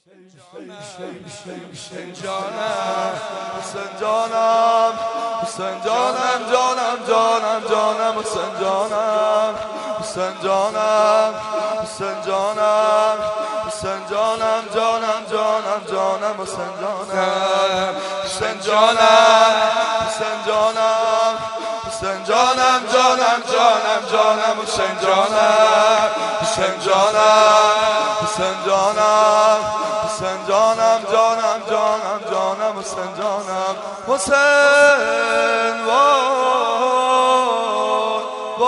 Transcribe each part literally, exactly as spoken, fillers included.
حسین جانم حسین جانم حسین جانم جانم جانم جانم حسین جانم حسین جانم حسین جانم حسین جانم جانم جانم جانم حسین جانم حسین جانم حسین جانم حسین جانم جانم جانم جانم حسین جانم حسین جانم حسین جانم حسین جانم جانم جانم جانم حسین جانم حسین وای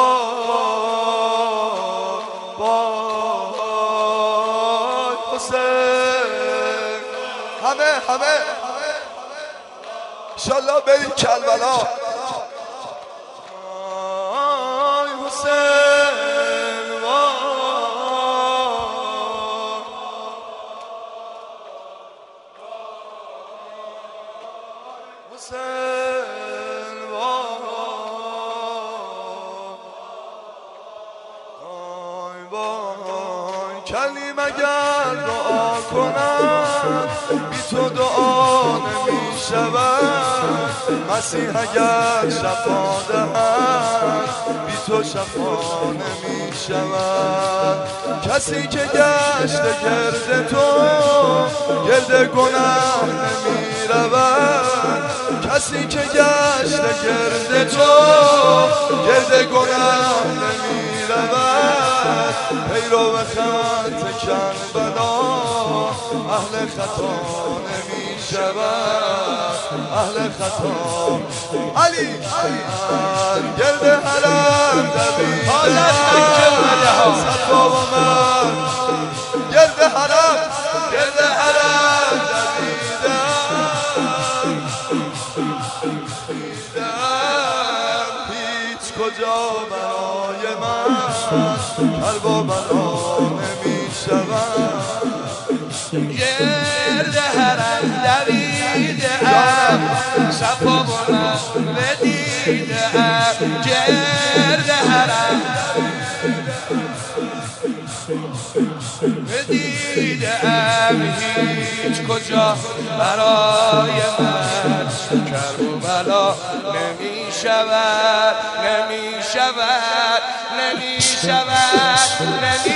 وای وای حسین همه همه انشالله بریم کربلا کلیم اگر دعا کنم بی تو دعا نمی شود مسیح اگر شفا دهد بی تو شفا نمی شود کسی که گشت گرد تو گرد گناه نمی رود کسی که گشت گرد تو گرد گناه نمی رود پیرو خط کربلا اهل خطا نمی شود اهل خطا علی گرد حرم دویدم صفا و من گرد حرم گرد حرم دویدم هیچ کجا برای من کرب و بلا نمی شود گرد حرم دویدم صفا و من بدیدم گرد حرم بدیدم هیچ کجا برای من کرب و بلا نمی شود نمی شود نمی شود نمی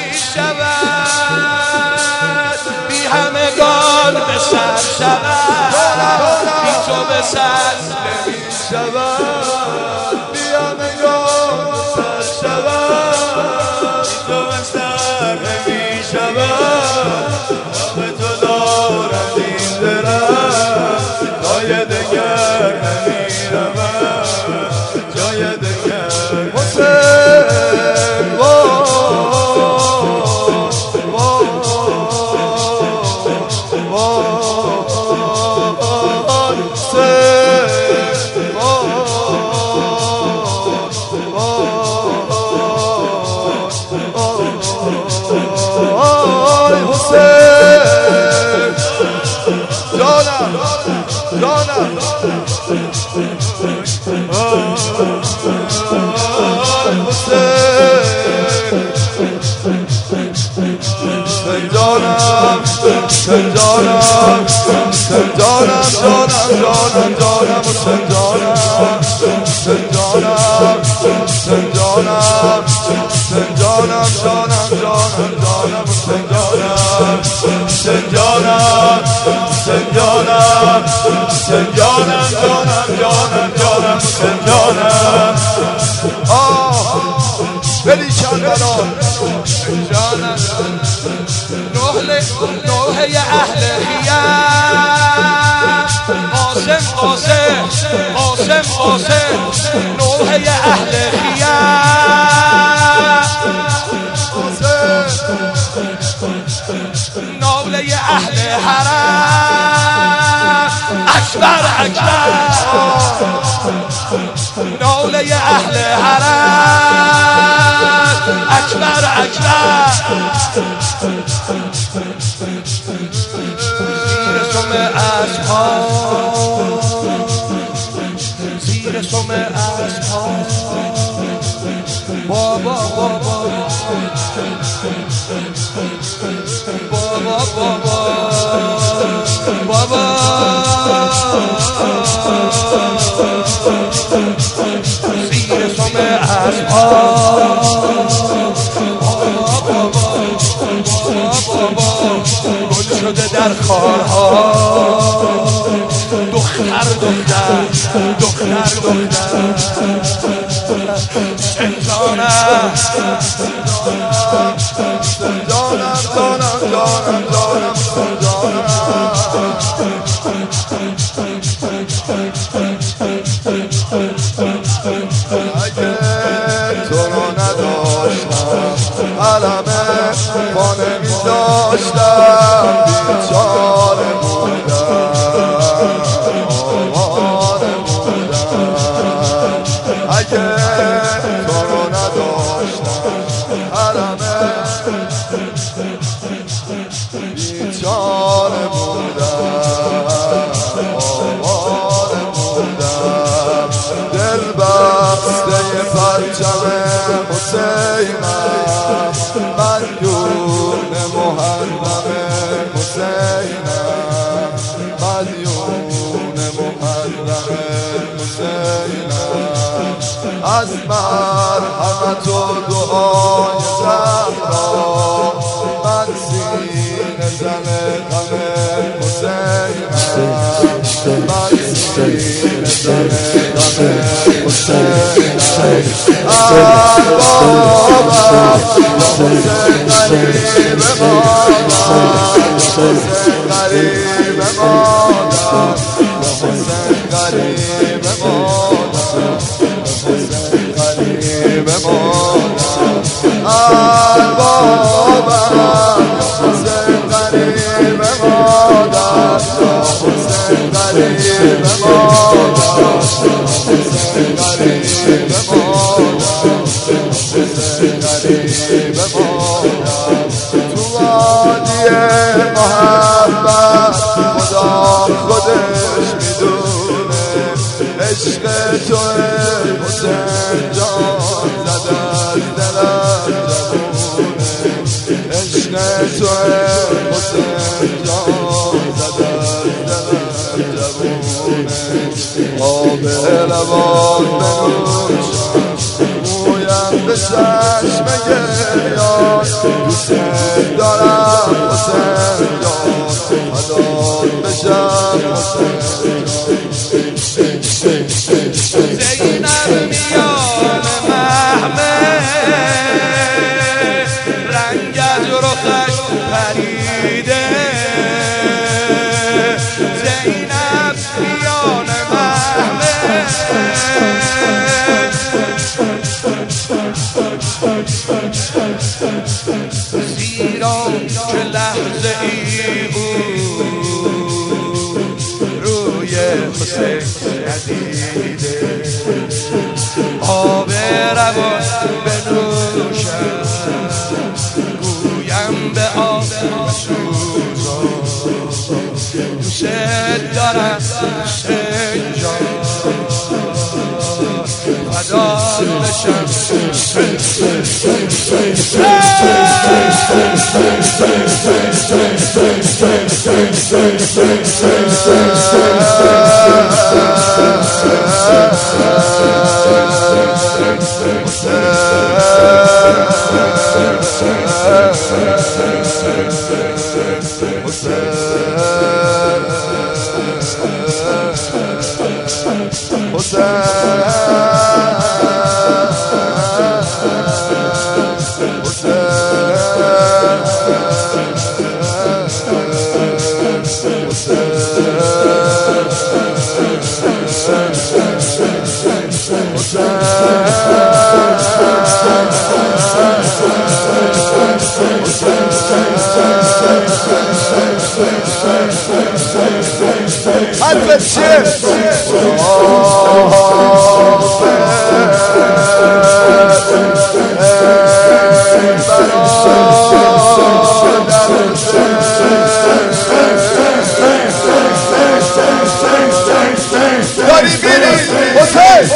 شود بی همگان به سر شود بی تو به سر نمی شود بی همگان به سر شود بی تو به سر نمی شود به تو دارد این درم جای دگر نمی رود جای دگر حسین وای وای وای حسین وای وای حسین جانم جانم جانم حسین جانم حسین جانم جانم جانم جانم حسین جانم حسین جانم حسین جانم حسین جانم جانم جانم جانم حسین جانم حسین جانم حسین جانم حسین جانم جانم جانم جانم حسین جانم آه بلی کربلا جانم نوحه اهل خیام قاسم قاسم قاسم قاسم نوحه اهل خیام ناله اهل حرم اکبر اکبر ناله اهل حرم اکبر اکبر زیر سم اصحاب زیر سم اصحاب بابا بابا بابا بابا گل شده در خارها دختر دختر دختر دختر زندانم جانم جانم جانم جانم اگه تو رو نداشتم علمه پا نمیداشتم بیچاره بودم آواره بودم اگه تو رو نداشتم علمه بیچاره بودم آواره بودم دل بسته پرچم حسینم مدیون محرم حسینم مدیون محرم حسینم از مرحمت و دعای زهرا من سینه زن غم حسینم من سینه زن غم حسینم اربابم حسین غریب مادم حسین غریب مادم حسین غریب مادم حسین غریب مادم اربابم حسین غریب مادم حسین غریب مادم حسین غریب مادم حسین غریب مادم تو وادی محبت خدا خودش میدونه عشق تو حسین جان زده از دلم جوونه عشق تو حسین جان زده از دلم جوونه آب لبان بنوشم مویم به چشم گریان دوست دارم حسین جان فدات بشم حسین زینب میان محمد رنگ از رخش پریده زینب میان محمد زیرا که لحظه ای او روی حسین ندیده آب روان بنوشم گویم به آب سوزان دوست دارم حسین جان فدات بشم حرف چیه؟ داری بیری حسین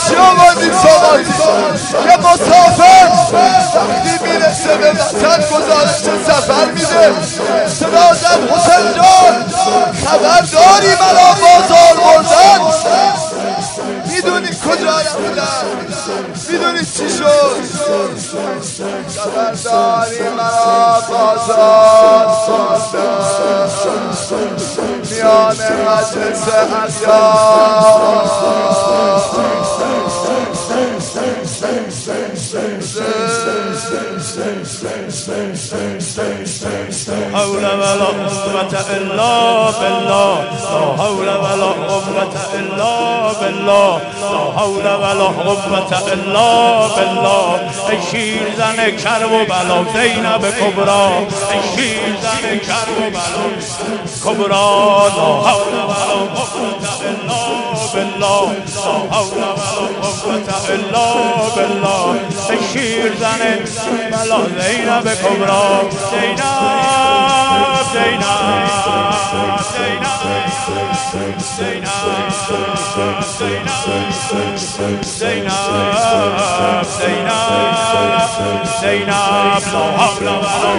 چی آوردی سواری یه مسافر وقتی میرسه به وطن گزارش سفر میده سرازم حسین جان خبر داری مرا بازار بردن میدونی کجا رفتن میدونی چی شد خبر داری مرا بازار بردن میان مجلس اغیار حول ولا قوة إلا بالله لا حول ولا قوة إلا بالله لا حول ولا قوة إلا بالله ای شیر زن کرب و بلا زینب کبرا ای شیر زن کرب و بلا کبرا لا حول ولا قوة إلا بالله لا حول ولا قوة إلا بالله ای شیر زن بلا زینب کبرا زینب زینب زینب زینب زینب زینب زینب زینب لا حول ولا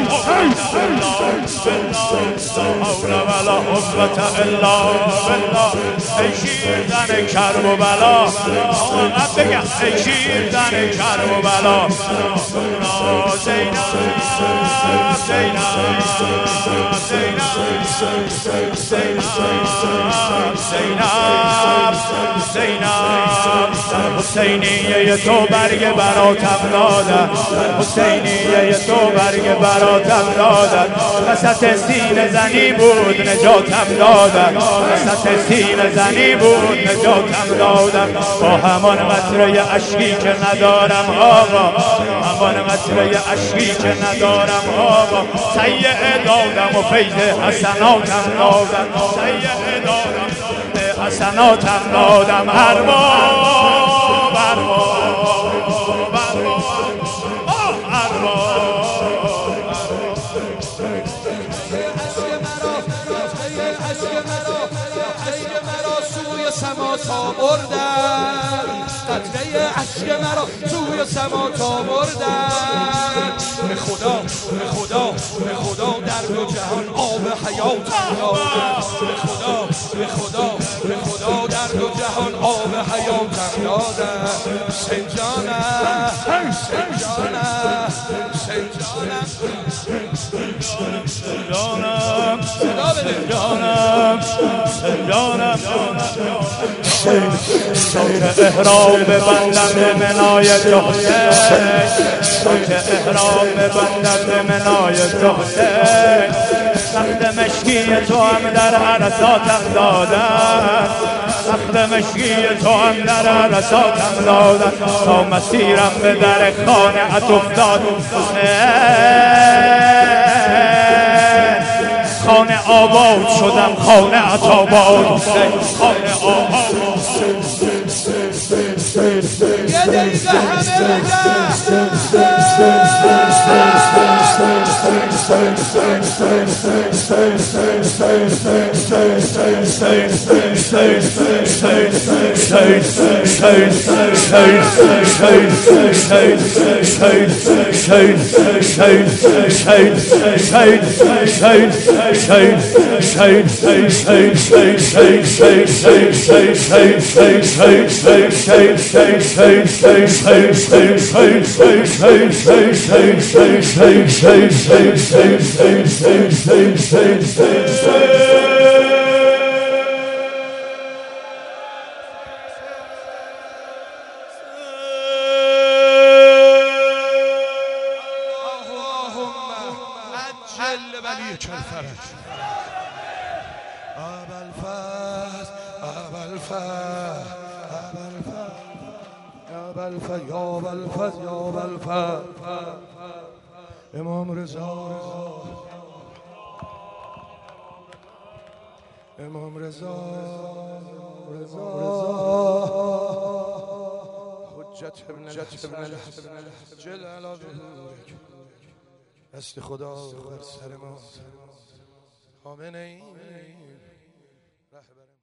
قوة إلا بالله ای شیر زن کرب و بلا آقا بگم ای شیر زن کرب و بلا زینب زینب زینب زینب زینب حسینیه تو برگ براتم دادن حسینیه تو برگ براتم دادن وسط سینه زنی بود نجاتم دادن وسط سینه زنی بود نجاتم دادن با همان قطره اشکی که ندارم آقا همان قطره اشکی که ندارم آقا سیعه دادم و فیض حسناتم دادم سیعه دادم حسناتم دادم ارباب ارباب سما تا بردن قطره عشق مرا سوی سما تا بردن به خدا به خدا به خدا در دو جهان آب حیاتم دادن به خدا به خدا به خدا در دو جهان آب حیاتم دادن حسین جانم حسین جانم حسین جانم جانم صدا بده جانم جانم که احرام ببندم به منای تو حسین که احرام ببندم به منای تو حسین سخت مشکی تو هم در عرصاتم دادن سخت مشکی تو هم در عرصاتم دادن تا مسیرم به در خانه ات افتاد خانه آباد شدم خانه ات آباد خانه آباد یه دقیقه همه امام رضا امام رضا رضا حجت ابن الحسن جل علی ظهورک دست خدا بر سر ما خامنه ای رهبر